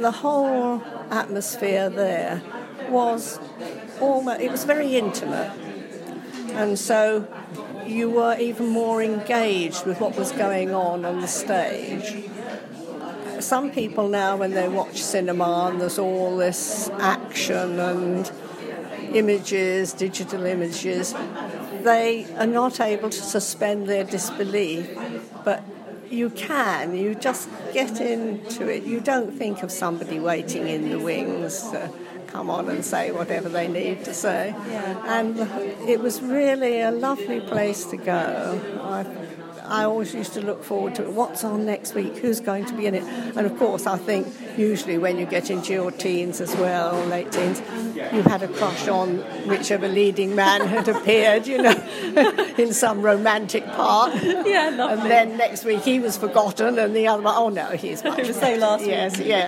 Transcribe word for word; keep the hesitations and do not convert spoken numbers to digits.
the whole atmosphere there was almost, it was very intimate. And so you were even more engaged with what was going on on the stage. Some people now, when they watch cinema and there's all this action and images, digital images, they are not able to suspend their disbelief. But you can, you just get into it. You don't think of somebody waiting in the wings to come on and say whatever they need to say. Yeah. And it was really a lovely place to go. I, I always used to look forward to it. What's on next week? Who's going to be in it? And of course, I think usually when you get into your teens as well, late teens, you had a crush on whichever leading man had appeared, you know, in some romantic part. Yeah, lovely. And then next week he was forgotten, and the other one, oh no, he's much It was so last week. Yes, yeah.